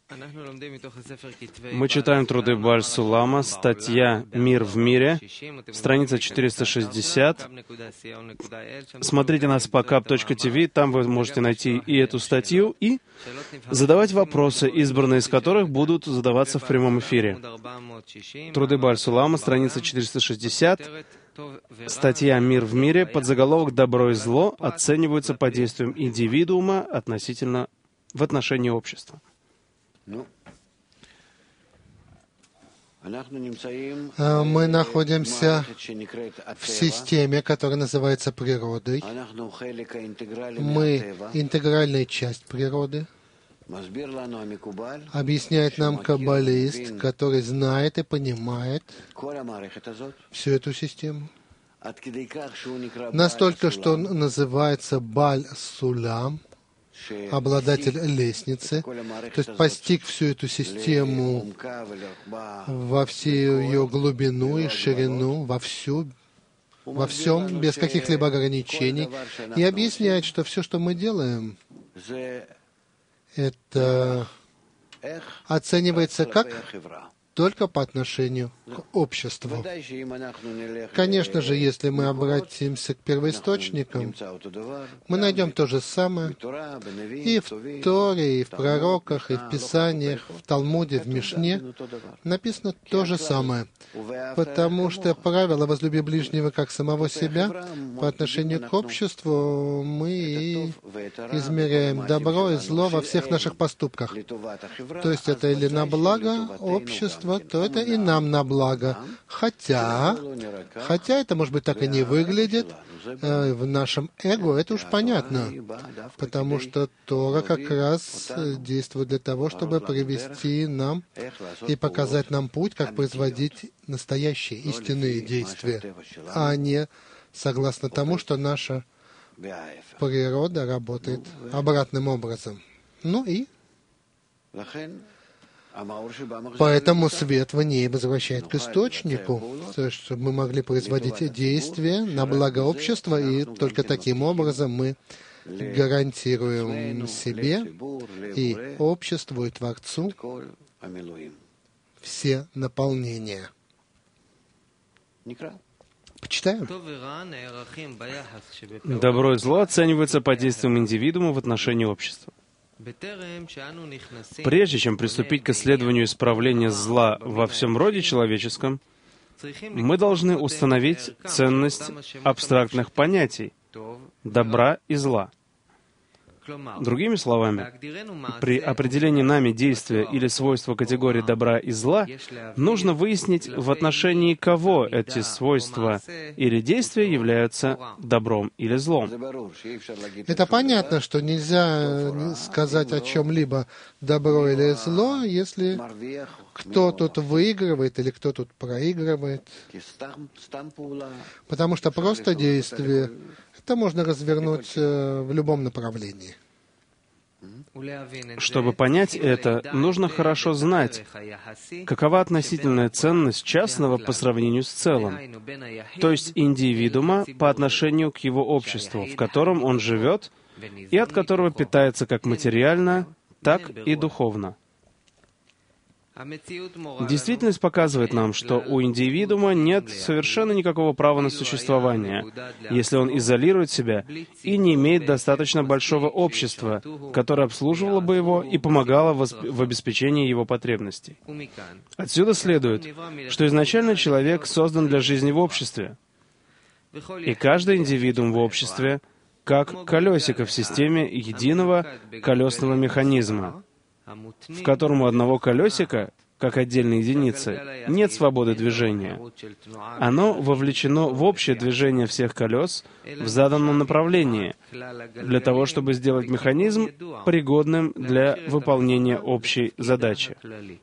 Мы читаем труды Бааль Сулама, статья «Мир в мире», страница 460. Смотрите нас по kap.tv, там вы можете найти и эту статью, и задавать вопросы, избранные из которых будут задаваться в прямом эфире. Труды Бааль Сулама, страница 460, статья «Мир в мире», подзаголовок «Добро и зло» оцениваются по действиям индивидуума относительно в отношении общества. Мы находимся в системе, которая называется природой. Мы интегральная часть природы. Объясняет нам каббалист, который знает и понимает всю эту систему. Настолько, что он называется Бааль Сулам, обладатель лестницы, то есть постиг всю эту систему во всю ее глубину и ширину, во всем, без каких-либо ограничений, и объясняет, что все, что мы делаем, это оценивается как только по отношению к обществу. Конечно же, если мы обратимся к первоисточникам, мы найдем то же самое и в Торе, и в пророках, и в Писаниях, в Талмуде, в Мишне написано то же самое. Потому что правило «возлюби ближнего как самого себя» по отношению к обществу мы и измеряем добро и зло во всех наших поступках. То есть это или на благо общества, то это и нам на благо. Хотя это, может быть, так и не выглядит. В нашем эго это уж понятно, потому что Тора как раз действует для того, чтобы привести нам и показать нам путь, как производить настоящие истинные действия, а не согласно тому, что наша природа работает обратным образом. Ну и поэтому свет в ней возвращает к источнику, чтобы мы могли производить действия на благо общества, и только таким образом мы гарантируем себе и обществу, и Творцу все наполнения. Почитаем. Добро и зло оцениваются по действиям индивидуума в отношении общества. Прежде чем приступить к исследованию исправления зла во всем роде человеческом, мы должны установить ценность абстрактных понятий добра и зла. Другими словами, при определении нами действия или свойства категории добра и зла нужно выяснить, в отношении кого эти свойства или действия являются добром или злом. Это понятно, что нельзя сказать о чем-либо добро или зло, если кто тут выигрывает или кто тут проигрывает. Потому что просто действие это можно развернуть в любом направлении. Чтобы понять это, нужно хорошо знать, какова относительная ценность частного по сравнению с целым, то есть индивидуума по отношению к его обществу, в котором он живет и от которого питается как материально, так и духовно. Действительность показывает нам, что у индивидуума нет совершенно никакого права на существование, если он изолирует себя и не имеет достаточно большого общества, которое обслуживало бы его и помогало в обеспечении его потребностей. Отсюда следует, что изначально человек создан для жизни в обществе, и каждый индивидуум в обществе как колесико в системе единого колесного механизма, в котором у одного колесика, как отдельной единицы, нет свободы движения. Оно вовлечено в общее движение всех колес в заданном направлении, для того, чтобы сделать механизм пригодным для выполнения общей задачи.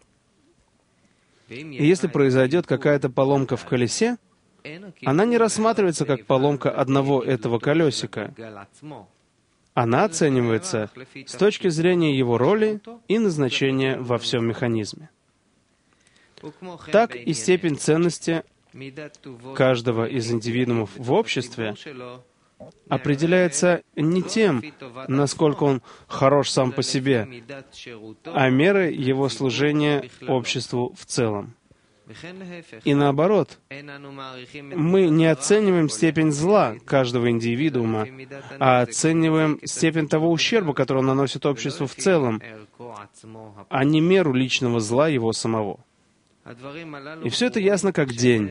И если произойдет какая-то поломка в колесе, она не рассматривается как поломка одного этого колесика. Она оценивается с точки зрения его роли и назначения во всем механизме. Так и степень ценности каждого из индивидуумов в обществе определяется не тем, насколько он хорош сам по себе, а мерой его служения обществу в целом. И наоборот, мы не оцениваем степень зла каждого индивидуума, а оцениваем степень того ущерба, который он наносит обществу в целом, а не меру личного зла его самого. И все это ясно как день,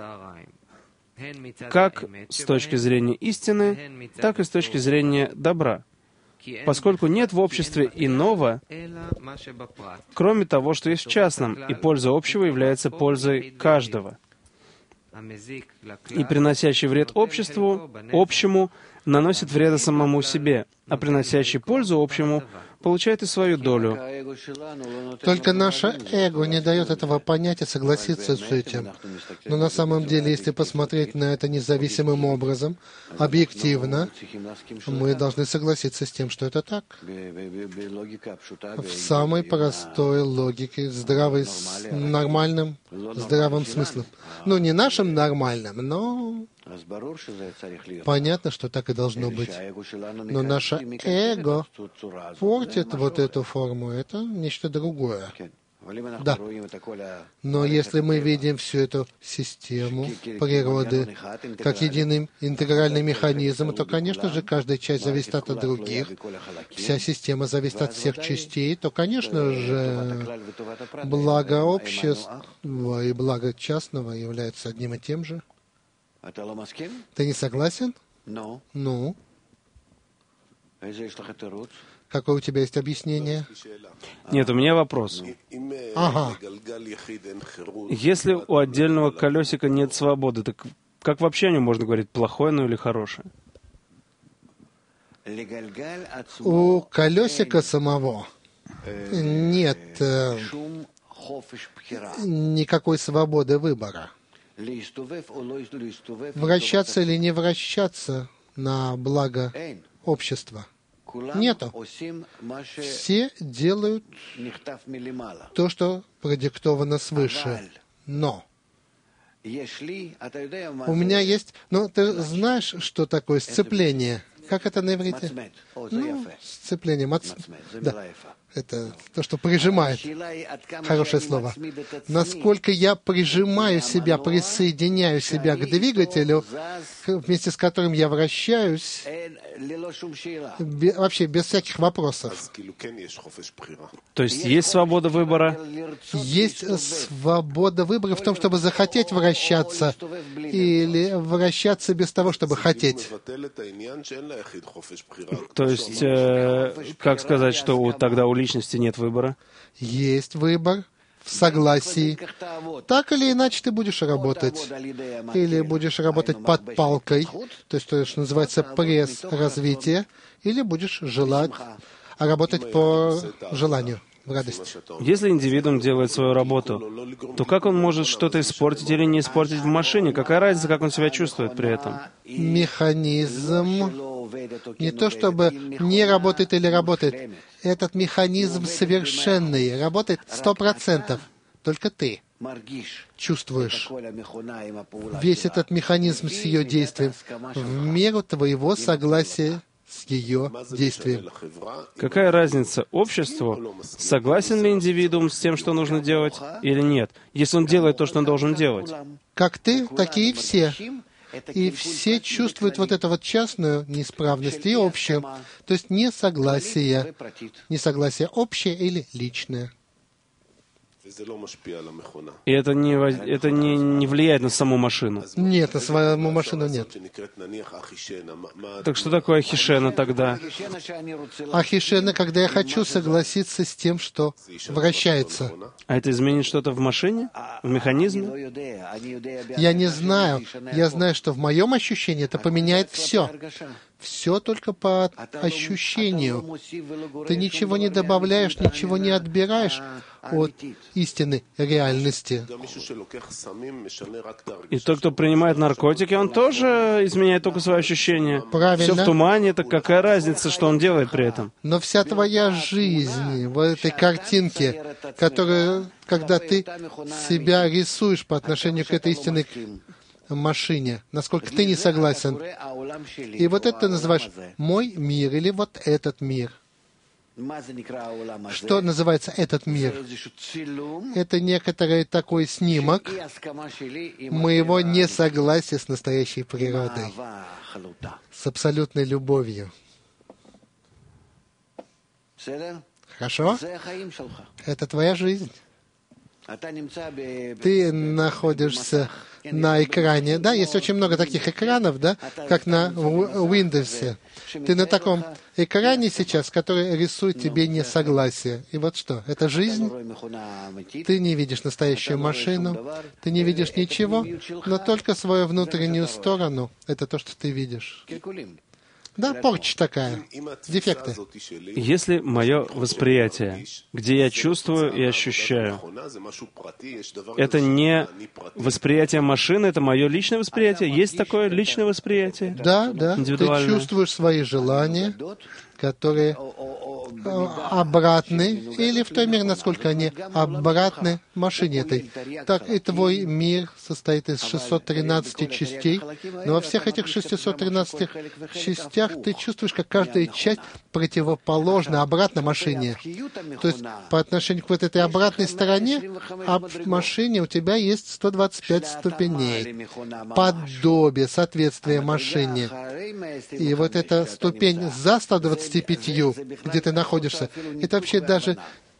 как с точки зрения истины, так и с точки зрения добра, поскольку нет в обществе иного, кроме того, что есть в частном, и польза общего является пользой каждого. И приносящий вред обществу, общему, наносит вреда самому себе, а приносящий пользу общему получает и свою долю. Только наше эго не дает этого понять и согласиться с этим. Но на самом деле, если посмотреть на это независимым образом, объективно, мы должны согласиться с тем, что это так. В самой простой логике, нормальным, здравым смыслом. Ну, не нашим нормальным, но понятно, что так и должно быть. Но наше эго портит вот эту форму. Это нечто другое. Да. Но если мы видим всю эту систему природы как единый интегральный механизм, то, конечно же, каждая часть зависит от других. Вся система зависит от всех частей, то, конечно же, благо общества и благо частного являются одним и тем же. Ты не согласен? Ну? Какое у тебя есть объяснение? Нет, у меня вопрос. Ага. Если у отдельного колесика нет свободы, так как вообще о нем можно говорить, плохое оно или хорошее? У колесика самого нет никакой свободы выбора. Вращаться или не вращаться на благо общества. Нету. Все делают то, что продиктовано свыше. Но у меня есть... Ну, ты знаешь, что такое сцепление? Как это на иврите? Ну, сцепление. Да. Это то, что прижимает. Хорошее слово. Насколько я прижимаю себя, присоединяю себя к двигателю, вместе с которым я вращаюсь, вообще без всяких вопросов. То есть свобода выбора? Есть свобода выбора в том, чтобы захотеть вращаться, или вращаться без того, чтобы хотеть. То есть, как сказать, что тогда у личности нет выбора? Есть выбор в согласии. Так или иначе ты будешь работать. Или будешь работать под палкой, то есть то, что называется пресс развития, или будешь желать работать по желанию, в радость. Если индивидуум делает свою работу, то как он может что-то испортить или не испортить в машине? Какая разница, как он себя чувствует при этом? Механизм не то чтобы не работает или работает. Этот механизм совершенный, работает 100%. Только ты чувствуешь весь этот механизм с ее действием в меру твоего согласия с ее действием. Какая разница обществу, согласен ли индивидуум с тем, что нужно делать, или нет, если он делает то, что он должен делать? Как ты, такие и все. И все чувствуют вот эту вот частную неисправность и общую, то есть несогласие общее или личное. И это не влияет на саму машину? Нет, на саму машину нет. Так что такое ахишена тогда? Ахишена, когда я хочу согласиться с тем, что вращается. А это изменит что-то в машине? В механизме? Я не знаю. Я знаю, что в моем ощущении это поменяет все. Все только по ощущению. Ты ничего не добавляешь, ничего не отбираешь от истины реальности. И тот, кто принимает наркотики, он тоже изменяет только свои ощущения. Правильно. Все в тумане, так какая разница, что он делает при этом? Но вся твоя жизнь в этой картинке, которую, когда ты себя рисуешь по отношению к этой истинной машине, насколько ты не согласен. И вот это ты называешь мой мир или вот этот мир. Что называется этот мир? Это некоторый такой снимок моего несогласия с настоящей природой, с абсолютной любовью. Хорошо? Это твоя жизнь. Ты находишься на экране. Да, есть очень много таких экранов, да, как на Windows. Ты на таком экране сейчас, который рисует тебе несогласие. И вот что? Это жизнь. Ты не видишь настоящую машину, ты не видишь ничего, но только свою внутреннюю сторону. Это то, что ты видишь. Да, порча такая, дефекты. Если мое восприятие, где я чувствую и ощущаю, это не восприятие машины, это мое личное восприятие, есть такое личное восприятие? Да, да, ты чувствуешь свои желания, которые обратны, или в той мере, насколько они обратны машине этой. Так и твой мир состоит из 613 частей, но во всех этих 613 частях ты чувствуешь, как каждая часть противоположна обратно машине. То есть по отношению к вот этой обратной стороне, а в машине у тебя есть 125 ступеней. Подобие, соответствие машине. И вот эта ступень за 125, где ты находишься, это вообще даже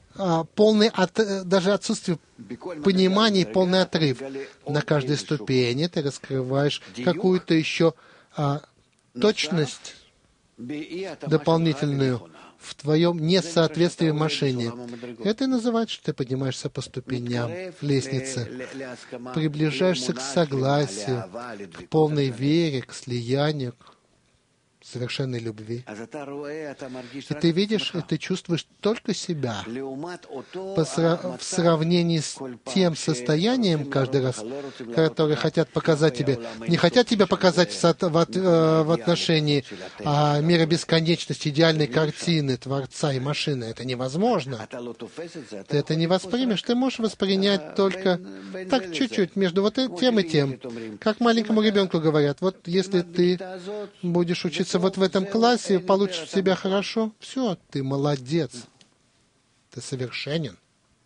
даже отсутствие понимания, полный отрыв. На каждой ступени ты раскрываешь какую-то еще точность дополнительную в твоем несоответствии машине. Это и называется, что ты поднимаешься по ступеням лестницы, приближаешься к согласию, к полной вере, к слиянию, к совершенной любви. И ты видишь, и ты чувствуешь только себя в сравнении с тем состоянием каждый раз, которые хотят показать тебе. Не хотят тебе показать в отношении мира бесконечности, идеальной картины Творца и машины. Это невозможно. Ты это не воспримешь. Ты можешь воспринять только так чуть-чуть между вот тем и тем. Как маленькому ребенку говорят, вот если ты будешь учиться вот в этом классе, получишь себя хорошо, все, ты молодец, ты совершенен.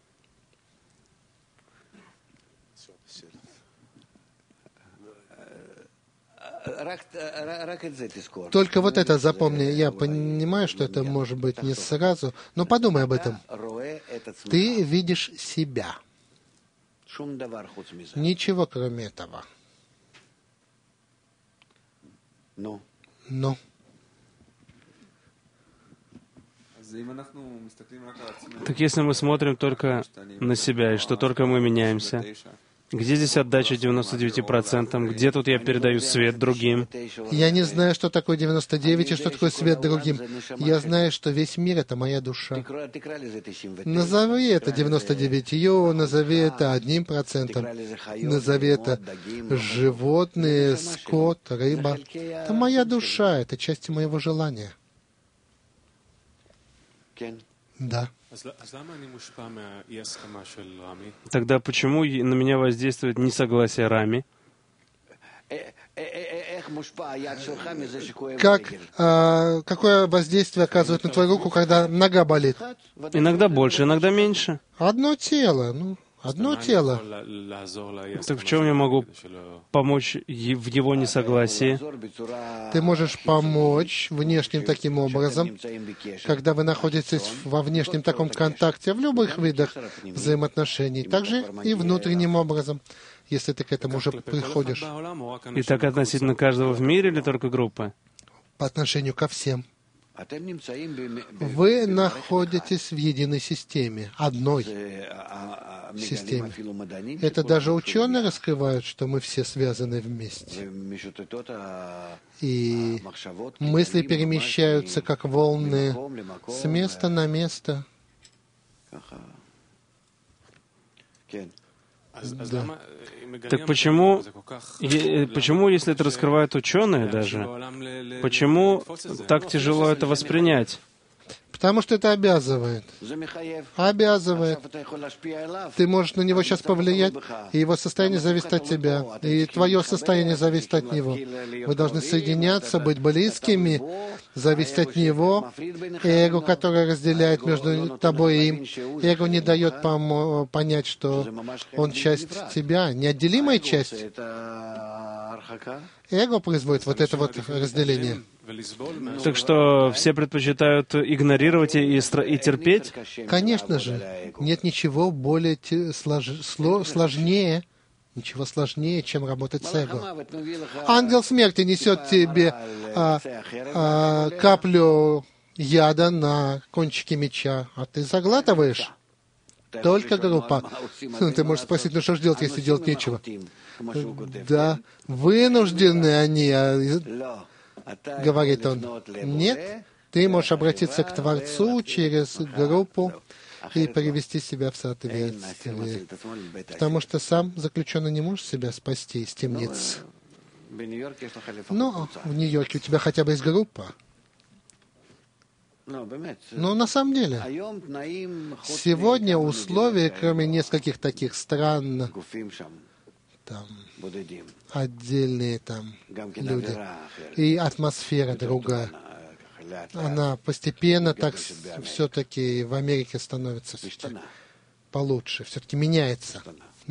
Только вот это запомни. Я понимаю, что это может быть не сразу, но подумай об этом. Ты видишь себя. Ничего кроме этого. Но. Так если мы смотрим только на себя, и что только мы меняемся, где здесь отдача 99%? Где тут я передаю свет другим? Я не знаю, что такое 99 и что такое свет другим. Я знаю, что весь мир — это моя душа. Назови это 99, назови это 1%, назови это животные, скот, рыба. Это моя душа, это часть моего желания. Да. Тогда почему на меня воздействует несогласие Рами? Какое воздействие оказывает на твою руку, когда нога болит? Иногда больше, иногда меньше. Одно тело, одно тело. Так в чем я могу помочь в его несогласии? Ты можешь помочь внешним таким образом, когда вы находитесь во внешнем таком контакте, в любых видах взаимоотношений, также и внутренним образом, если ты к этому уже приходишь. И так относительно каждого в мире или только группы? По отношению ко всем. Вы находитесь в единой системе, одной системе. Это даже ученые раскрывают, что мы все связаны вместе. И мысли перемещаются, как волны, с места на место. Да. Так почему, если это раскрывают ученые даже, почему так тяжело это воспринять? Потому что это обязывает. Обязывает. Ты можешь на него сейчас повлиять, и его состояние зависит от тебя, и твое состояние зависит от него. Вы должны соединяться, быть близкими, зависит от него. Эго, которое разделяет между тобой и им, эго не дает понять, что он часть тебя, неотделимая часть. Эго производит вот это вот разделение. Так что все предпочитают игнорировать и терпеть? Конечно же. Нет ничего более сложнее, ничего сложнее, чем работать с эго. Ангел смерти несет тебе каплю яда на кончике меча, а ты заглатываешь. Только группа. Ты можешь спросить, ну что же делать, если делать нечего? Да, вынуждены они, говорит он. Нет, ты можешь обратиться к Творцу через группу и привести себя в соответствие. Потому что сам заключенный не может себя спасти из темниц. Но в Нью-Йорке у тебя хотя бы есть группа. Но на самом деле, сегодня условия, кроме нескольких таких стран, там, отдельные там люди, и атмосфера другая, она постепенно так все-таки в Америке становится получше, все-таки меняется.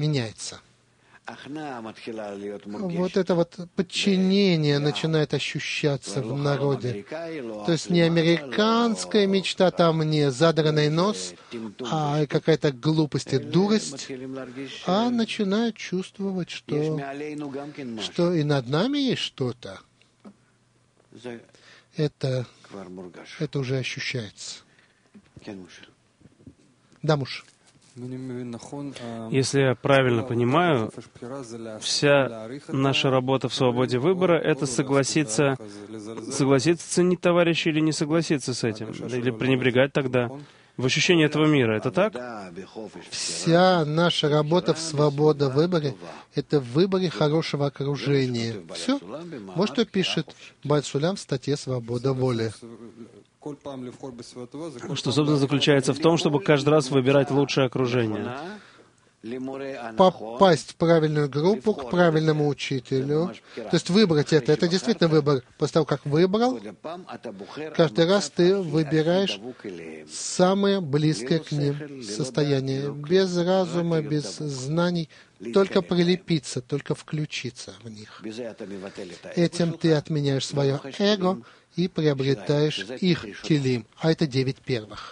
Вот это вот подчинение начинает ощущаться в народе. То есть не американская мечта, там не задранный нос, а какая-то глупость и дурость, а начинают чувствовать, что и над нами есть что-то. Это уже ощущается. Да, муж. Если я правильно понимаю, вся наша работа в свободе выбора — это согласиться ценить товарища или не согласиться с этим, или пренебрегать тогда в ощущении этого мира. Это так? Вся наша работа в свободе выбора — это в выборе хорошего окружения. Все. Вот что пишет Бааль Сулям в статье «Свобода воли». Что, собственно, заключается в том, чтобы каждый раз выбирать лучшее окружение. Попасть в правильную группу, к правильному учителю. То есть выбрать это действительно выбор. После того, как выбрал, каждый раз ты выбираешь самое близкое к ним состояние. Без разума, без знаний, только прилепиться, только включиться в них. Этим ты отменяешь свое эго и приобретаешь их килим. А это 9 первых.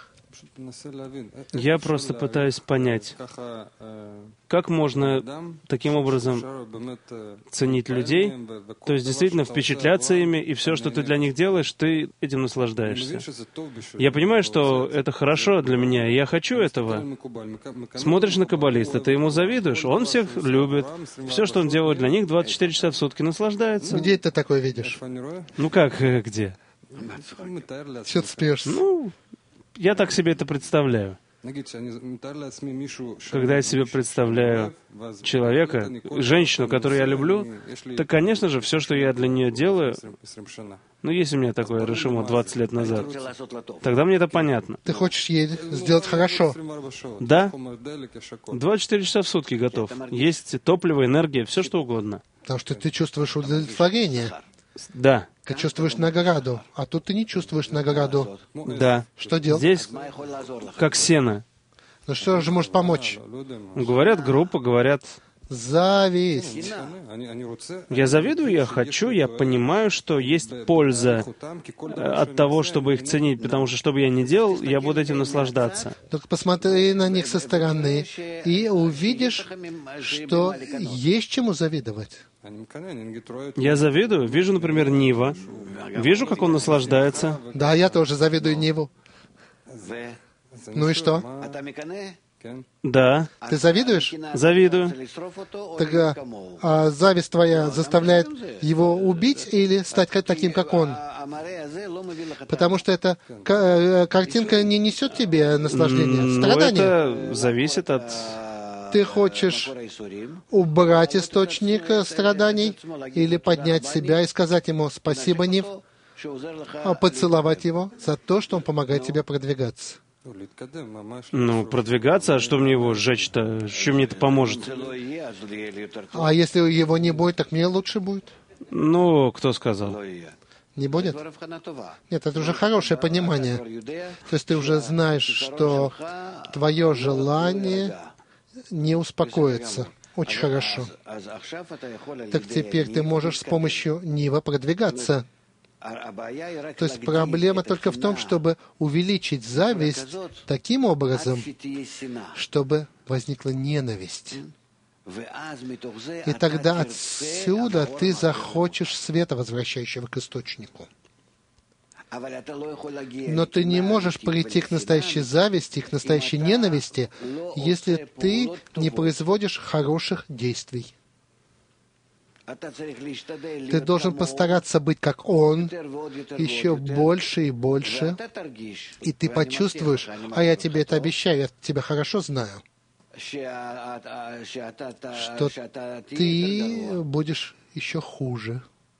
Я просто пытаюсь понять, как можно таким образом ценить людей, то есть действительно впечатляться ими, и все, что ты для них делаешь, ты этим наслаждаешься. Я понимаю, что это хорошо для меня, и я хочу этого. Смотришь на каббалиста, ты ему завидуешь, он всех любит, все, что он делает для них, 24 часа в сутки наслаждается. Где ты такое видишь? Ну как, где? Что ты смеешься? Ну, я так себе это представляю. Когда я себе представляю человека, женщину, которую я люблю, то, конечно же, все, что я для нее делаю, ну, есть у меня такое решимо 20 лет назад, тогда мне это понятно. Ты хочешь ей сделать хорошо? Да. 24 часа в сутки готов. Есть топливо, энергия, все что угодно. Потому что ты чувствуешь удовлетворение. Да. Ты чувствуешь награду, а тут ты не чувствуешь награду. Да. Что делать? Здесь как сено. Ну что же может помочь? Говорят группа, говорят... Зависть. Я завидую, я хочу, я понимаю, что есть польза от того, чтобы их ценить, потому что, что бы я ни делал, я буду этим наслаждаться. Только посмотри на них со стороны и увидишь, что есть чему завидовать. Я завидую, вижу, например, Нива, вижу, как он наслаждается. Да, я тоже завидую Ниву. Ну и что? Да. Ты завидуешь? Завидую. Так зависть твоя заставляет его убить или стать таким, как он? Потому что эта картинка не несет тебе наслаждения, страдания. Это зависит от... Ты хочешь убрать источник страданий или поднять себя и сказать ему «Спасибо, Нив, поцеловать его за то, что он помогает тебе продвигаться. Ну, продвигаться, а что мне его сжечь-то? Чем мне это поможет? А если его не будет, так мне лучше будет. Ну, кто сказал? Не будет? Нет, это уже хорошее понимание. То есть ты уже знаешь, что твое желание не успокоится. Очень хорошо. Так теперь ты можешь с помощью Нива продвигаться. То есть проблема только в том, чтобы увеличить зависть таким образом, чтобы возникла ненависть. И тогда отсюда ты захочешь света, возвращающего к источнику. Но ты не можешь прийти к настоящей зависти, к настоящей ненависти, если ты не производишь хороших действий. Ты должен постараться быть как он, еще больше и больше, и ты почувствуешь, а я тебе это обещаю, я тебя хорошо знаю, что ты будешь еще хуже.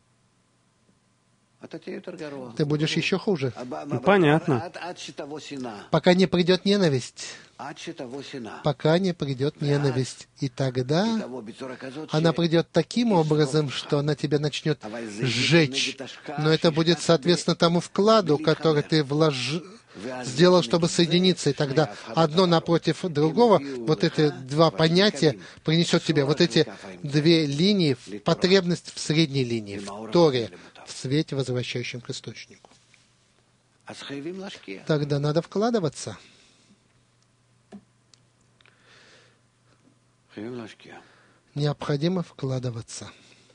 Ты будешь еще хуже. Понятно. Пока не придет ненависть. Пока не придет ненависть. И тогда она придет таким образом, что она тебя начнет сжечь. Но это будет соответственно тому вкладу, который ты сделал, чтобы соединиться. И тогда одно напротив другого, вот эти два понятия принесет тебе, вот эти две линии, потребность в средней линии, в Торе, в свете, возвращающем к источнику. Тогда надо вкладываться. Необходимо вкладываться.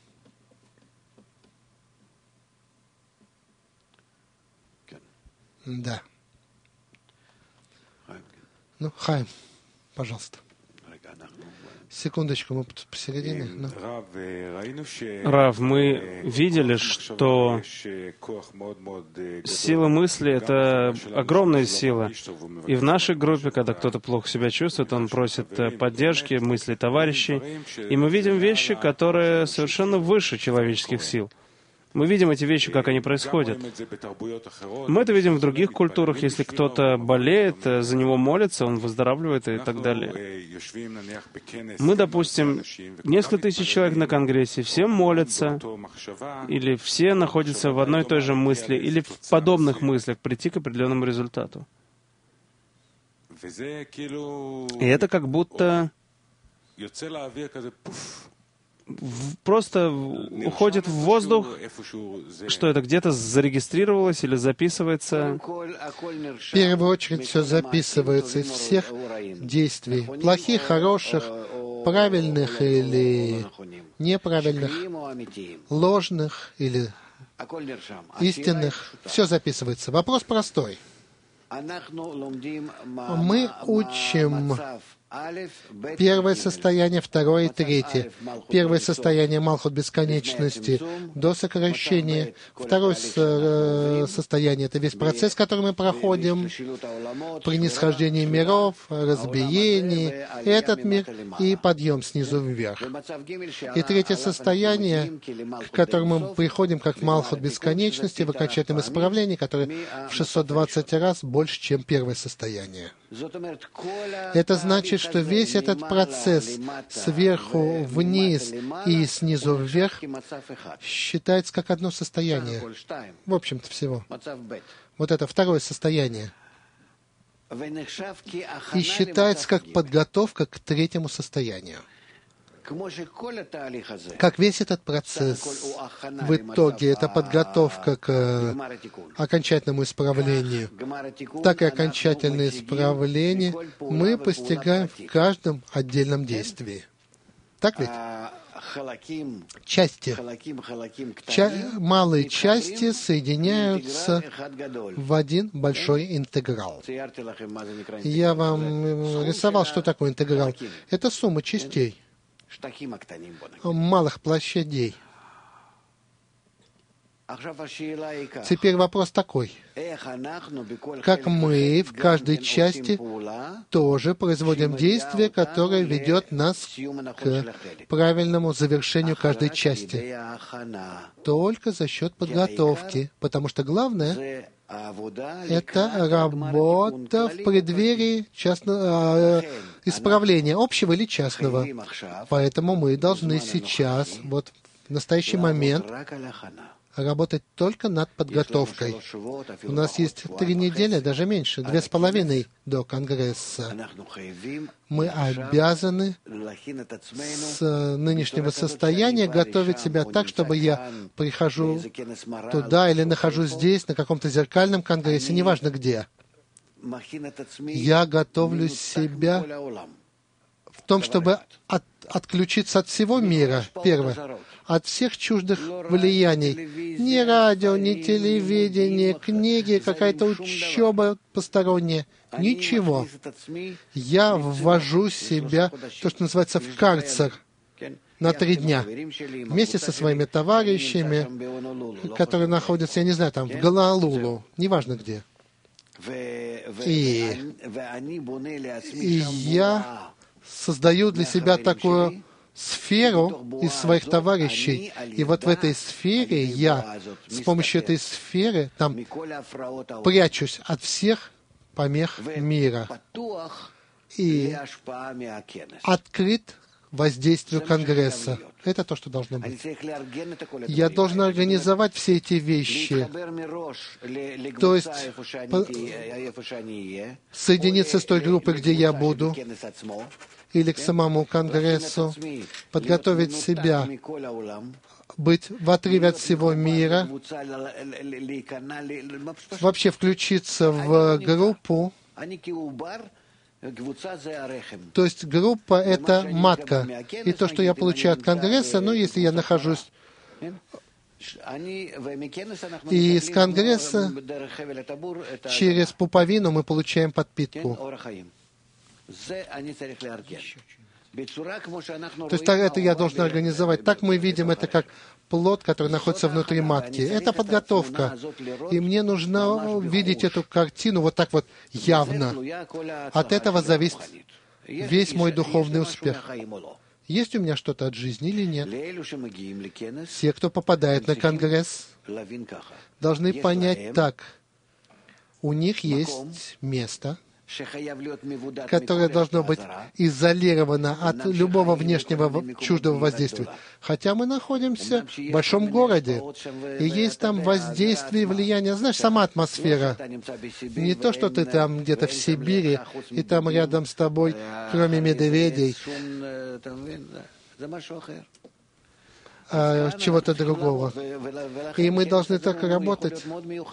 Да. Ну, Хайм, пожалуйста. Секундочку, мы тут посередине. Рав, мы видели, что сила мысли — это огромная сила. И в нашей группе, когда кто-то плохо себя чувствует, он просит поддержки, мыслей товарищей. И мы видим вещи, которые совершенно выше человеческих сил. Мы видим эти вещи, как они происходят. Мы это видим в других культурах. Если кто-то болеет, за него молятся, он выздоравливает и так далее. Мы, допустим, несколько тысяч человек на конгрессе, все молятся, или все находятся в одной и той же мысли, или в подобных мыслях прийти к определенному результату. И это как будто просто уходит в воздух, что это где-то зарегистрировалось или записывается. В первую очередь все записывается из всех действий, плохих, хороших, правильных или неправильных, ложных или истинных. Все записывается. Вопрос простой. Мы учим первое состояние, второе и третье. Первое состояние Малхут бесконечности до сокращения. Второе состояние — это весь процесс, который мы проходим при нисхождении миров, разбиении, этот мир и подъем снизу вверх. И третье состояние, к которому мы приходим как Малхут бесконечности в окончательном исправлении, которое в 620 раз больше, чем первое состояние. Это значит, что весь этот процесс сверху вниз и снизу вверх считается как одно состояние. В общем-то, всего. Вот это второе состояние. И считается как подготовка к третьему состоянию. Как весь этот процесс в итоге это подготовка к окончательному исправлению, так и окончательное исправление мы постигаем в каждом отдельном действии. Так ведь? Части, малые части соединяются в один большой интеграл. Я вам рисовал, что такое интеграл. Это сумма частей, малых площадей. Теперь вопрос такой. Как мы в каждой части тоже производим действие, которое ведет нас к правильному завершению каждой части? Только за счет подготовки. Потому что главное — это работа в преддверии исправления, общего или частного. Поэтому мы должны сейчас, вот в настоящий момент, работать только над подготовкой. У нас есть 3 недели, даже меньше, 2,5 до Конгресса. Мы обязаны с нынешнего состояния готовить себя так, чтобы я прихожу туда или нахожусь здесь, на каком-то зеркальном Конгрессе, неважно где. Я готовлю себя в том, чтобы отключиться от всего мира, первое, от всех чуждых влияний. Ни радио, ни телевидение, книги, какая-то учеба посторонняя. Ничего. Я ввожу себя, то, что называется, в карцер на 3 дня. Вместе со своими товарищами, которые находятся, я не знаю, там, в Гонолулу, неважно где. И я создаю для себя такую сферу из своих товарищей. И вот в этой сфере я с помощью этой сферы там прячусь от всех помех мира и открыт воздействию Конгресса. Это то, что должно быть. Я должен организовать все эти вещи. То есть соединиться с той группой, где я буду, или к самому Конгрессу, подготовить себя, быть в отрыве от всего мира, вообще включиться в группу. То есть группа — это матка. И то, что я получаю от Конгресса, если я нахожусь и с Конгресса, через пуповину мы получаем подпитку. То есть это я должен организовать. Так мы видим это как плод, который находится внутри матки. Это подготовка. И мне нужно видеть эту картину вот так вот явно. От этого зависит весь мой духовный успех. Есть у меня что-то от жизни или нет? Все, кто попадает на Конгресс, должны понять так. У них есть место, которое должно быть изолировано от любого внешнего чуждого воздействия. Хотя мы находимся в большом городе, и есть там воздействие и влияние. Знаешь, сама атмосфера. Не то, что ты там где-то в Сибири, и там рядом с тобой, кроме медведей, чего-то другого. И мы должны так работать.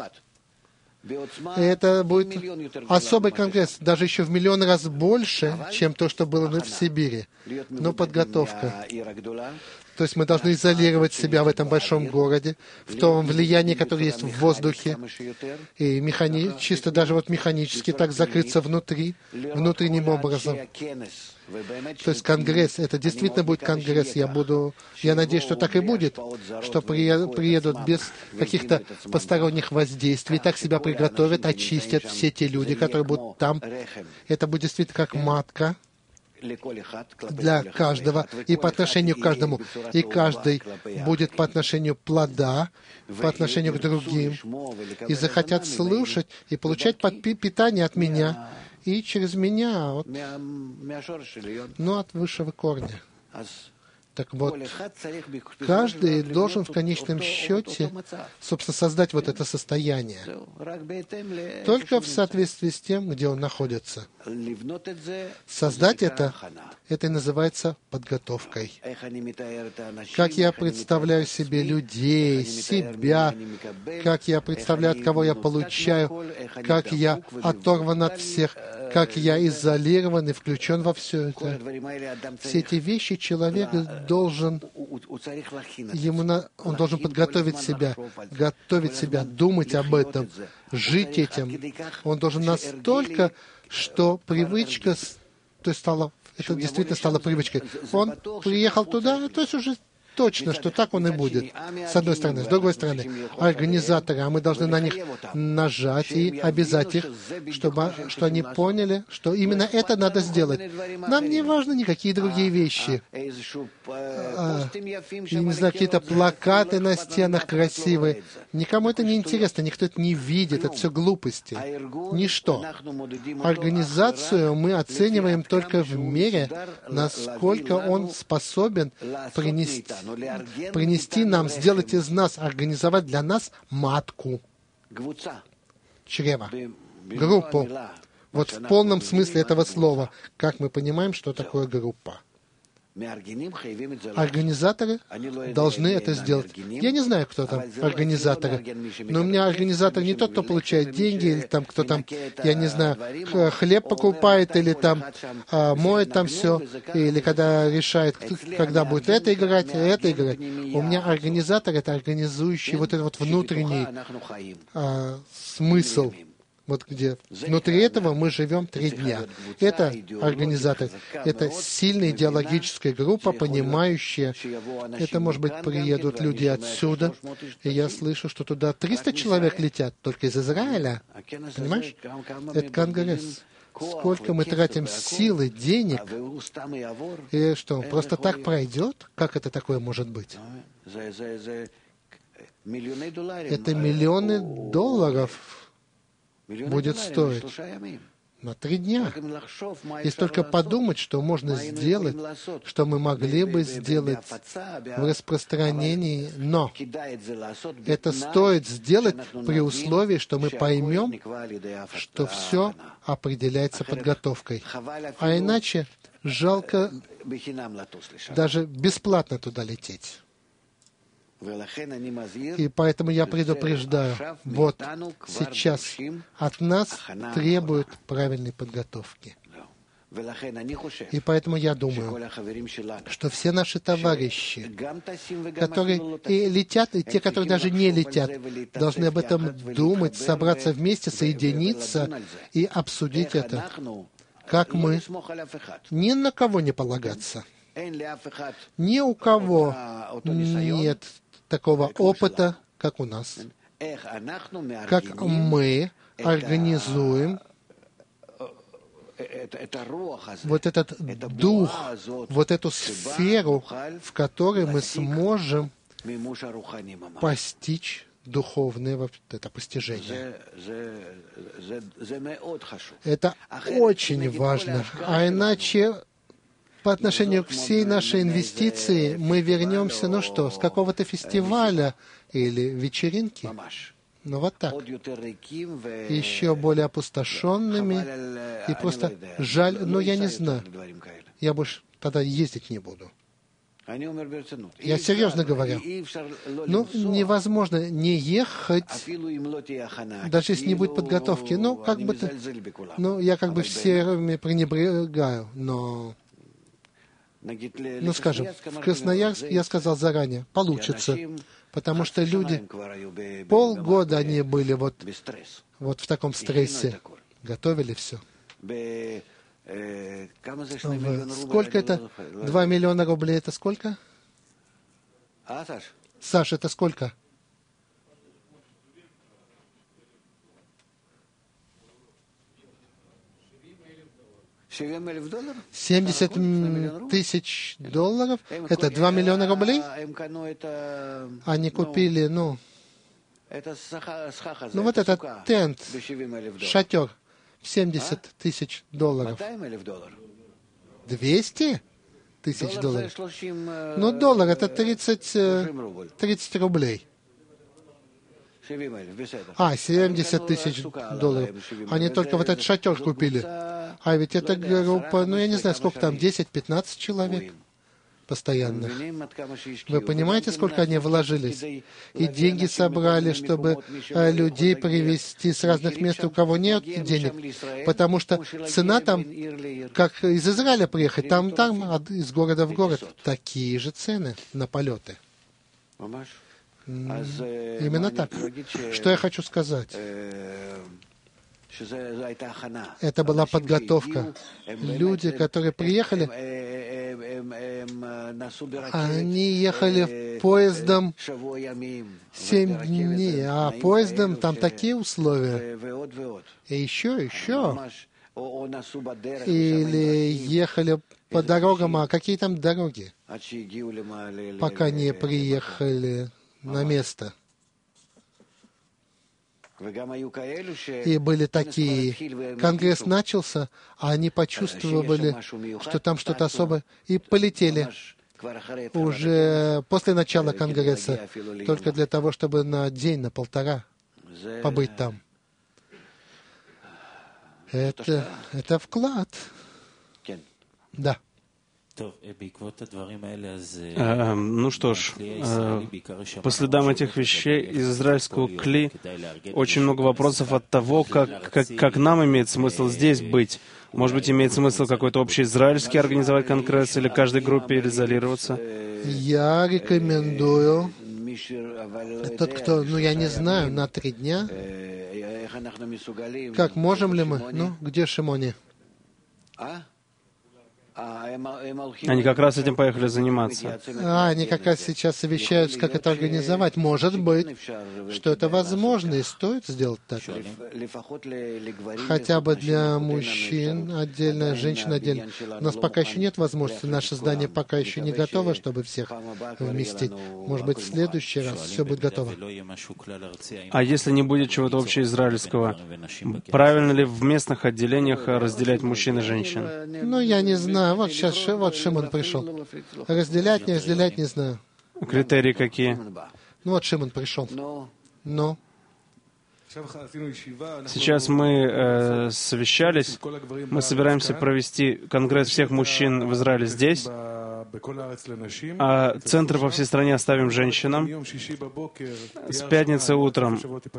И это будет особый конгресс, даже еще в 1 000 000 раз больше, чем то, что было в Сибири. Но подготовка. То есть мы должны изолировать себя в этом большом городе, в том влиянии, которое есть в воздухе, и чисто даже вот механически так закрыться внутренним образом. То есть конгресс, это действительно будет конгресс. Я надеюсь, что так и будет, что приедут без каких-то посторонних воздействий, так себя приготовят, очистят все те люди, которые будут там. Это будет действительно как матка для каждого и по отношению к каждому. И каждый будет по отношению плода, по отношению к другим. И захотят слушать и получать питание от меня. И через меня, от высшего корня. Так вот, каждый должен в конечном счете, собственно, создать вот это состояние. Только в соответствии с тем, где он находится. Создать это и называется подготовкой. Как я представляю себе людей, себя, как я представляю, от кого я получаю, как я оторван от всех, как я изолирован и включен во все это. Все эти вещи человек должен, он должен подготовить себя, готовить себя, думать об этом, жить этим. Он должен настолько, что привычка, то есть это действительно стало привычкой. Он приехал туда, то есть уже точно, что так он и будет. С одной стороны. С другой стороны, организаторы, а мы должны на них нажать и обязать их, что они поняли, что именно это надо сделать. Нам не важны никакие другие вещи. Я не знаю, какие-то плакаты на стенах красивые. Никому это не интересно, никто это не видит, это все глупости. Ничто. Организацию мы оцениваем только в мере, насколько он способен принести нам, сделать из нас, организовать для нас матку, чрево, группу. Вот в полном смысле этого слова, как мы понимаем, что такое группа. Организаторы должны это сделать. Я не знаю, кто там организаторы, но у меня организатор не тот, кто получает деньги, или там кто там, я не знаю, хлеб покупает, или там моет там все, или когда решает, когда будет это играть. У меня организатор — это организующий вот этот вот внутренний смысл. Вот где внутри этого мы живем 3 дня. Это организатор, это сильная идеологическая группа, понимающая. Это, может быть, приедут люди отсюда, и я слышу, что туда 300 человек летят, только из Израиля. Понимаешь? Это Конгресс. Сколько мы тратим силы, денег, и что, просто так пройдет? Как это такое может быть? Это миллионы долларов будет стоить на 3 дня. Если только подумать, что можно сделать, что мы могли бы сделать в распространении, но это стоит сделать при условии, что мы поймем, что все определяется подготовкой. А иначе жалко даже бесплатно туда лететь. И поэтому я предупреждаю, вот сейчас от нас требуют правильной подготовки. И поэтому я думаю, что все наши товарищи, которые и летят, и те, которые даже не летят, должны об этом думать, собраться вместе, соединиться и обсудить это, как мы ни на кого не полагаться. Ни у кого нет такого опыта, как у нас. Как мы организуем вот этот дух, вот эту сферу, в которой мы сможем постичь духовное вот это постижение. Это очень важно. А иначе по отношению к всей нашей инвестиции мы вернемся, ну что, с какого-то фестиваля или вечеринки. Ну вот так. Еще более опустошенными. И просто жаль, но я не знаю. Я больше тогда ездить не буду. Я серьезно говорю. Ну, невозможно не ехать, даже если не будет подготовки. Ну, как бы то... Ну, я как бы всеми пренебрегаю, но... Ну, скажем, в Красноярск, я сказал заранее, получится, потому что люди, полгода они были вот в таком стрессе, готовили все. Сколько это? 2 миллиона рублей, это сколько? Саша, это сколько? $70 тысяч? Это 2 миллиона рублей? Они купили, ну вот этот тент, шатер, $70 тысяч. 200 тысяч долларов? Ну, доллар — это 30 рублей. 70 тысяч долларов. Они только вот этот шатер купили. А ведь эта группа, ну, я не знаю, сколько там, 10-15 человек постоянно. Вы понимаете, сколько они вложились? И деньги собрали, чтобы людей привезти с разных мест, у кого нет денег. Потому что цена там, как из Израиля приехать, там из города в город, такие же цены на полеты. Именно так. Что я хочу сказать? Это была подготовка. Люди, которые приехали, Они ехали поездом 7 дней, а поездом там такие условия. И еще. Или ехали по дорогам, а какие там дороги, пока не приехали на место. И были такие, конгресс начался, а они почувствовали, что там что-то особое, и полетели уже после начала конгресса, только для того, чтобы на день, на полтора побыть там. Это вклад. Да. Ну что ж, по следам этих вещей из израильского Кли очень много вопросов от того, как нам имеет смысл здесь быть. Может быть, имеет смысл какой-то общий израильский организовать конгресс или каждой группе изолироваться? Я рекомендую, тот, кто, я не знаю, на 3 дня. Как, можем ли мы? Где Шимони? Они как раз этим поехали заниматься. Они как раз сейчас совещаются, как это организовать. Может быть, что это возможно и стоит сделать так. Хотя бы для мужчин отдельно, женщин отдельно. У нас пока еще нет возможности, наше здание пока еще не готово, чтобы всех вместить. Может быть, в следующий раз все будет готово. А если не будет чего-то общеизраильского, правильно ли в местных отделениях разделять мужчин и женщин? Я не знаю. Вот сейчас Шимон пришел. Разделять, не разделять, не знаю. Критерии какие? Вот Шимон пришел. Сейчас мы совещались, мы собираемся провести конгресс всех мужчин в Израиле здесь, а центры по всей стране оставим женщинам. С пятницы утром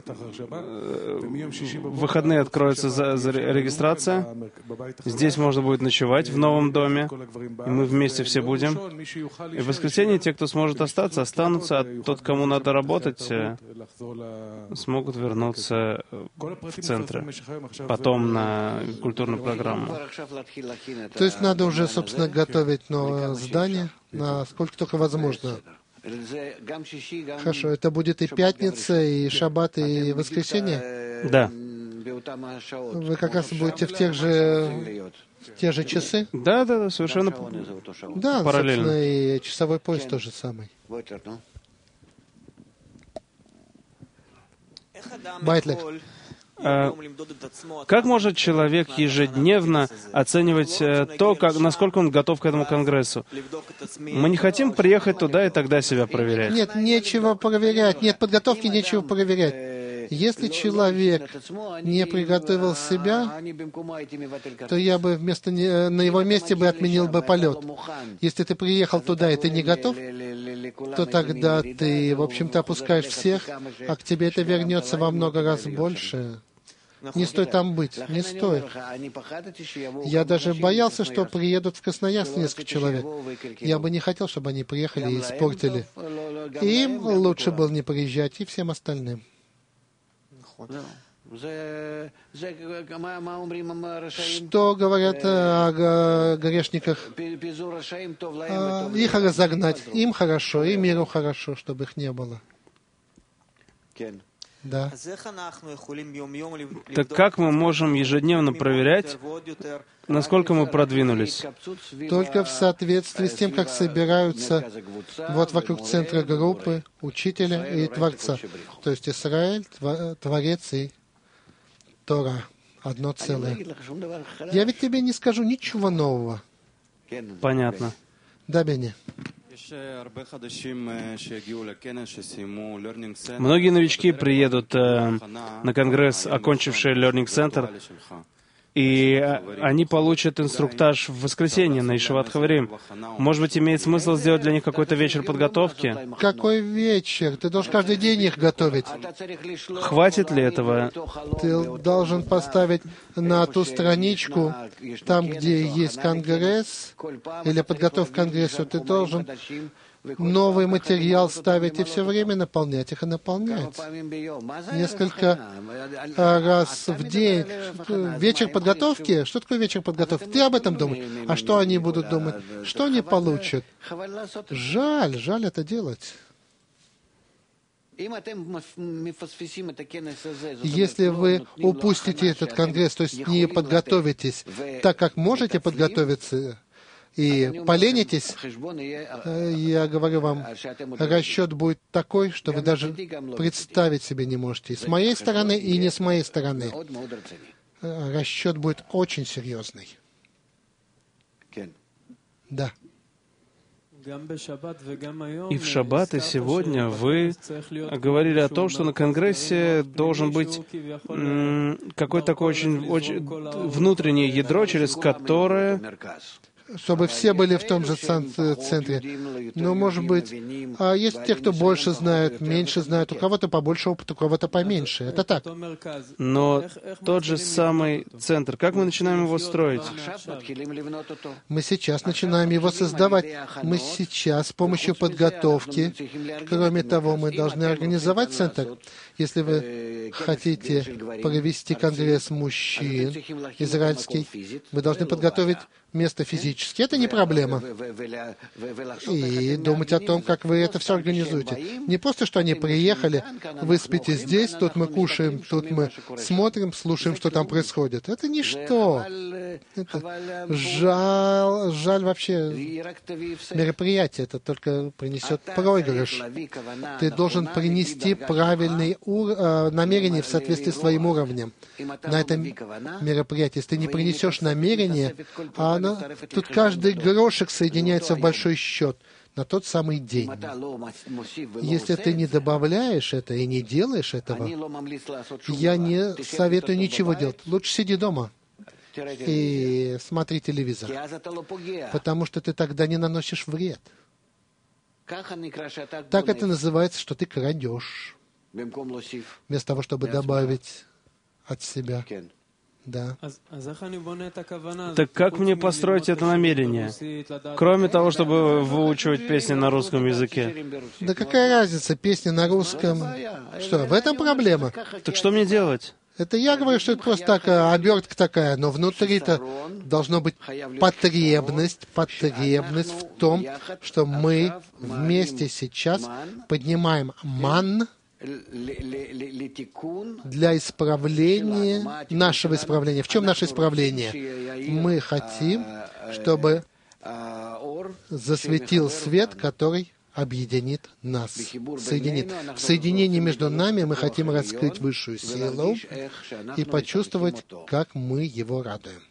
в выходные откроется регистрация. Здесь можно будет ночевать в новом доме, и мы вместе все будем. И в воскресенье те, кто сможет остаться, останутся, а тот, кому надо работать, смогут вернуться в центры, потом на культурную программу. То есть надо уже, собственно, готовить новое здание, насколько только возможно. Хорошо, это будет и пятница, и шаббат, и воскресенье? Да. Вы как раз будете в те же часы? Да, совершенно да, параллельно. Собственно, и часовой пояс тот же самый. Байтлер. Как может человек ежедневно оценивать то, насколько он готов к этому конгрессу? Мы не хотим приехать туда и тогда себя проверять. Нет, нечего проверять. Нет подготовки, нечего проверять. Если человек не приготовил себя, то я бы на его месте отменил бы полет. Если ты приехал туда и ты не готов, то тогда ты, в общем-то, опускаешь всех, а к тебе это вернется во много раз больше. Не стоит там быть, не стоит. Я даже боялся, что приедут в Красноярск несколько человек. Я бы не хотел, чтобы они приехали и испортили. Им лучше было не приезжать, и всем остальным. Что говорят о грешниках? Их разогнать. Им хорошо, и миру хорошо, чтобы их не было. Да. Так как мы можем ежедневно проверять, насколько мы продвинулись? Только в соответствии с тем, как собираются вокруг центра группы учителя и Творца. То есть Израиль, Творец и Тора. Одно целое. Я ведь тебе не скажу ничего нового. Понятно. Да, Бенни. Многие новички приедут на конгресс, окончившие Learning Center, и они получат инструктаж в воскресенье на Ешиват Хаварим. Может быть, имеет смысл сделать для них какой-то вечер подготовки? Какой вечер? Ты должен каждый день их готовить. Хватит ли этого? Ты должен поставить на ту страничку, там, где есть конгресс, или подготовка к конгрессу, ты должен новый материал ставить и все время наполнять их и наполнять. Несколько раз в день. Вечер подготовки? Что такое вечер подготовки? Ты об этом думаешь. А что они будут думать? Что они получат? Жаль это делать. Если вы упустите этот конгресс, то есть не подготовитесь так, как можете подготовиться, и поленитесь, я говорю вам, расчет будет такой, что вы даже представить себе не можете. И с моей стороны, и не с моей стороны. Расчет будет очень серьезный. Да. И в шаббат, и сегодня вы говорили о том, что на Конгрессе должен быть какое-то такое очень внутреннее ядро, через которое... Чтобы все были в том же центре. Но, может быть, есть те, кто больше знают, меньше знают, у кого-то побольше опыта, у кого-то поменьше. Это так. Но тот же самый центр, как мы начинаем его строить? Мы сейчас начинаем его создавать. Мы сейчас с помощью подготовки, кроме того, мы должны организовать центр. Если вы хотите провести конгресс мужчин израильский, вы должны подготовить место физически. Это не проблема. И думать о том, как вы это все организуете. Не просто, что они приехали, вы спите здесь, тут мы кушаем, тут мы смотрим, слушаем, что там происходит. Это ничто. Это жаль вообще мероприятие. Это только принесет проигрыш. Ты должен принести правильные намерения в соответствии с твоим уровнем на этом мероприятии. Если ты не принесешь намерение, тут каждый грошек соединяется в большой счет на тот самый день. Если ты не добавляешь это и не делаешь этого, я не советую ничего делать. Лучше сиди дома и смотри телевизор, потому что ты тогда не наносишь вред. Так это называется, что ты крадешь, вместо того, чтобы добавить от себя. Да. Так как мне построить это намерение? Кроме того, чтобы выучивать песни на русском языке. Да какая разница, песни на русском? Что, в этом проблема? Так что мне делать? Это я говорю, что это просто такая обертка такая, но внутри-то должна быть потребность в том, что мы вместе сейчас поднимаем ман для исправления, нашего исправления. В чем наше исправление? Мы хотим, чтобы засветил свет, который объединит нас, соединит. В соединении между нами мы хотим раскрыть высшую силу и почувствовать, как мы его радуем.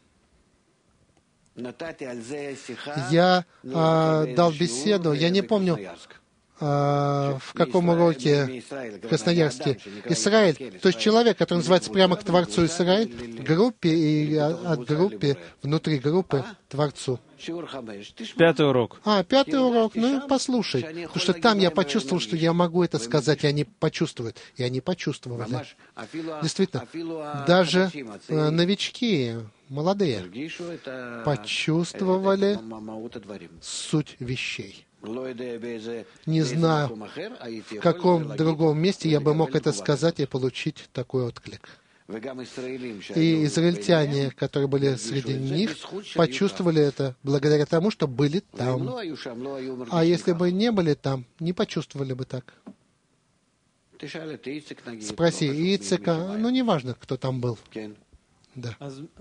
Я дал беседу, я не помню, в каком уроке в Красноярске. Израиль, то есть человек, который называется прямо к Творцу Израиль, в группе и от группы, внутри группы Творцу. 5-й урок. 5-й урок, ну послушай. Потому что там я почувствовал, что я могу это сказать, и они почувствуют. И они почувствовали. Действительно, даже новички, молодые, почувствовали суть вещей. Не знаю, в каком другом месте я бы мог это сказать и получить такой отклик. И израильтяне, которые были среди них, почувствовали это благодаря тому, что были там. А если бы не были там, не почувствовали бы так. Спроси Ицека, ну неважно, кто там был. Да.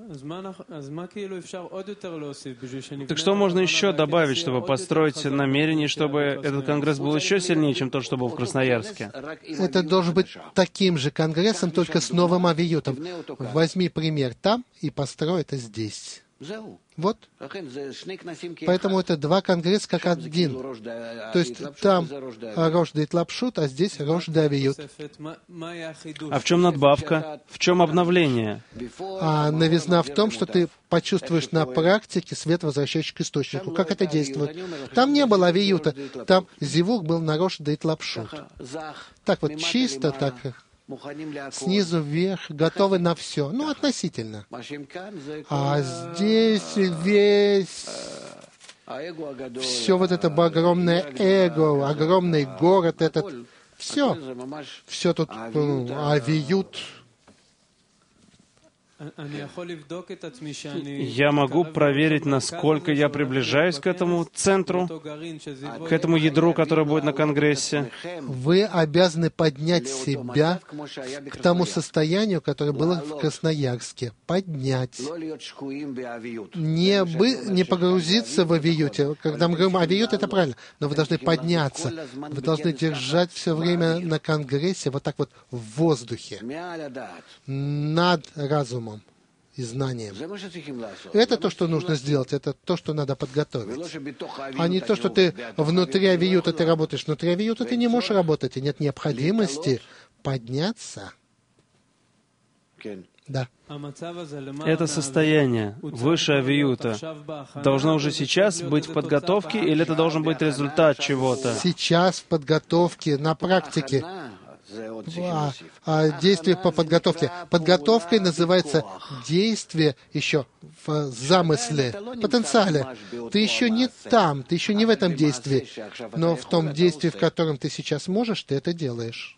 Так что можно еще добавить, чтобы построить намерение, чтобы этот конгресс был еще сильнее, чем тот, что был в Красноярске? Это должен быть таким же конгрессом, только с новым авиютом. Возьми пример там и построй это здесь. Вот. Поэтому это два конгресса как один. То есть там Рош Дейт Лапшут, а здесь Рош Давиют. А в чем надбавка? В чем обновление? А новизна в том, что ты почувствуешь на практике свет, возвращающий к источнику. Как это действует? Там не было авиюта, там зивук был на Рош Дейт Лапшут. Так вот, чисто так. Снизу вверх, готовы на все. Ну, относительно. А здесь весь Все вот это огромное эго, огромный город этот, все тут авиют. Я могу проверить, насколько я приближаюсь к этому центру, к этому ядру, которое будет на Конгрессе. Вы обязаны поднять себя к тому состоянию, которое было в Красноярске. Поднять. Не погрузиться в авиюте. Когда мы говорим авиют, это правильно. Но вы должны подняться. Вы должны держать все время на Конгрессе вот так вот в воздухе. Над разумом и знанием. Это то, что нужно сделать, это то, что надо подготовить. А не то, что ты внутри авиюта, ты работаешь. Внутри авиюта ты не можешь работать, и нет необходимости подняться. Да. Это состояние выше авиюта должно уже сейчас быть в подготовке, или это должен быть результат чего-то? Сейчас в подготовке, на практике. Действие по подготовке. Подготовкой называется действие еще в замысле, потенциале. Ты еще не там, ты еще не в этом действии, но в том действии, в котором ты сейчас можешь, ты это делаешь.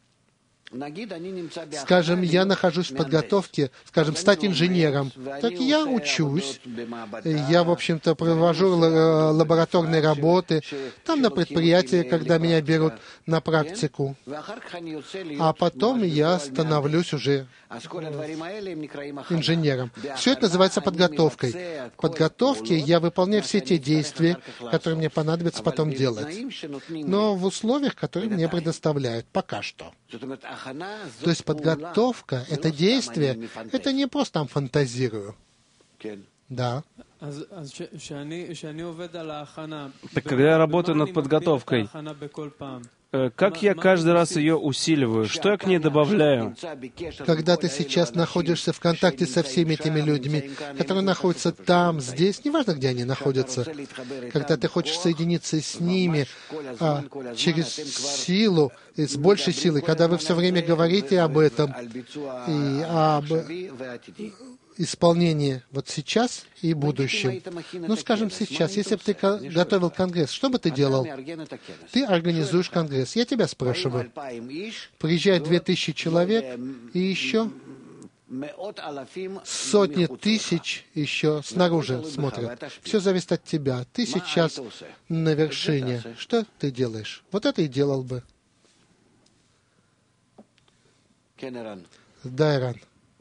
Скажем, я нахожусь в подготовке, скажем, стать инженером. Так я учусь. Я, в общем-то, провожу лабораторные работы. Там на предприятии, когда меня берут на практику. А потом я становлюсь уже инженером. Все это называется подготовкой. В подготовке я выполняю все те действия, которые мне понадобится потом делать. Но в условиях, которые мне предоставляют пока что. То есть подготовка — это действие, это не просто там фантазирую. Да. Так когда я работаю над подготовкой, как я каждый раз ее усиливаю? Что я к ней добавляю? Когда ты сейчас находишься в контакте со всеми этими людьми, которые находятся там, здесь, неважно, где они находятся, когда ты хочешь соединиться с ними через силу, с большей силой, когда вы все время говорите об этом и об исполнении вот сейчас и будущем. Ну, скажем, сейчас, если бы ты готовил конгресс, что бы ты делал? Ты организуешь конгресс. Я тебя спрашиваю. Приезжает 2000 человек, и еще сотни тысяч еще снаружи смотрят. Все зависит от тебя. Ты сейчас на вершине. Что ты делаешь? Вот это и делал бы. Да, Иран.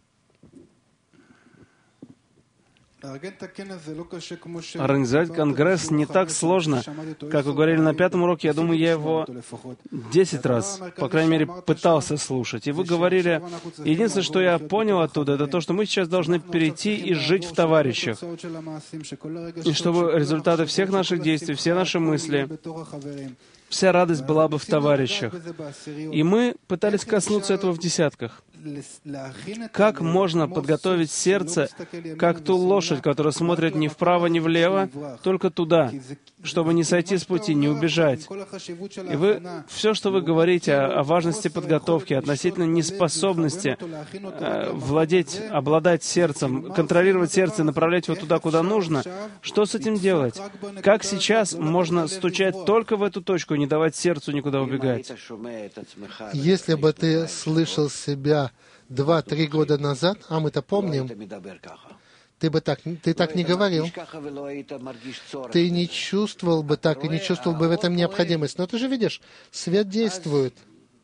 Организовать конгресс не так сложно. Как вы говорили на 5-м уроке, я думаю, я его 10 раз, по крайней мере, пытался слушать. И вы говорили, единственное, что я понял оттуда, это то, что мы сейчас должны перейти и жить в товарищах. И чтобы результаты всех наших действий, все наши мысли, вся радость была бы в товарищах. И мы пытались коснуться этого в десятках. Как можно подготовить сердце, как ту лошадь, которая смотрит ни вправо, ни влево, только туда, чтобы не сойти с пути, не убежать. И все, что вы говорите о важности подготовки, относительно неспособности обладать сердцем, контролировать сердце и направлять его туда, куда нужно, что с этим делать? Как сейчас можно стучать только в эту точку, не давать сердцу никуда убегать? Если бы ты слышал себя 2-3 года назад, а мы-то помним, ты так не говорил. Ты не чувствовал бы так и не чувствовал бы в этом необходимость. Но ты же видишь, свет действует.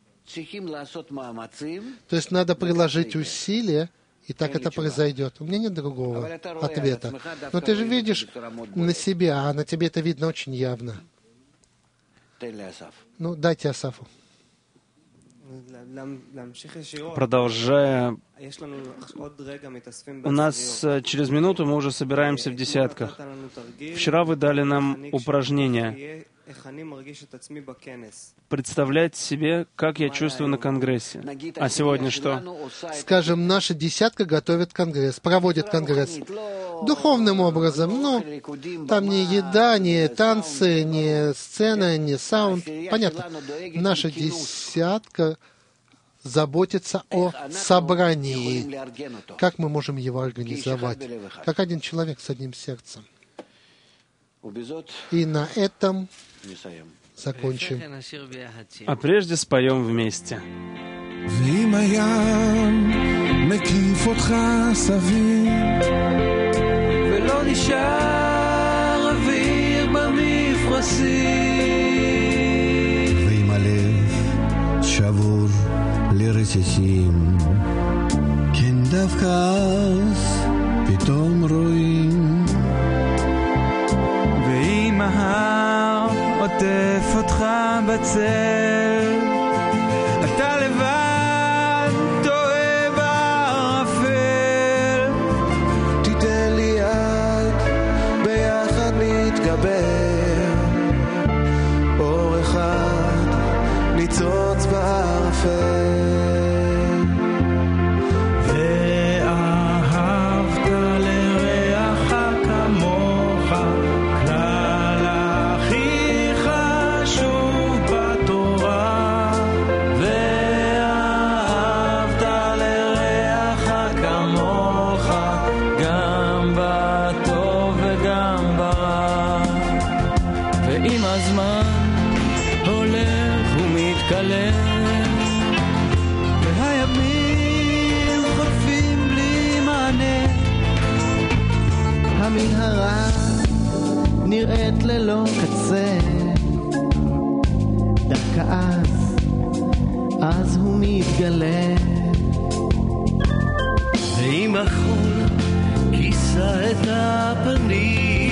То есть надо приложить усилия, и так это произойдет. У меня нет другого ответа. Но ты же видишь на себе, а на тебе это видно очень явно. Ну, дайте Асафу. Продолжая, у нас через минуту мы уже собираемся в десятках. Вчера вы дали нам упражнение представлять себе, как я чувствую на Конгрессе. А сегодня что? Скажем, наша десятка готовит Конгресс, проводит Конгресс. Духовным образом, там не еда, не танцы, не сцена, не саунд. Понятно. Наша десятка заботится о собрании. Как мы можем его организовать? Как один человек с одним сердцем. И на этом закончим. А прежде споем вместе. ואם הים מקיף אותך סביב ולא נשאר אוויר במפרשים ואם הלב שבור לרסיסים כן דווקא אז פתאום רואים ואם ההר עוטף אותך בצל אתה לבד טועה בערפל תיתן לי יד ביחד נתגבר אור אחד ניצוץ בערפל ואהבת לרעך כמוך כלל הכי חשוב בתורה ואהבת לרעך כמוך גם בטוב וגם ברע ועם הזמן הולך ומתקלם והימים חולפים בלי מענה המנהרה נראית ללא קצה דווקא אז הוא מתגלה ואם החול כיסה את הפנים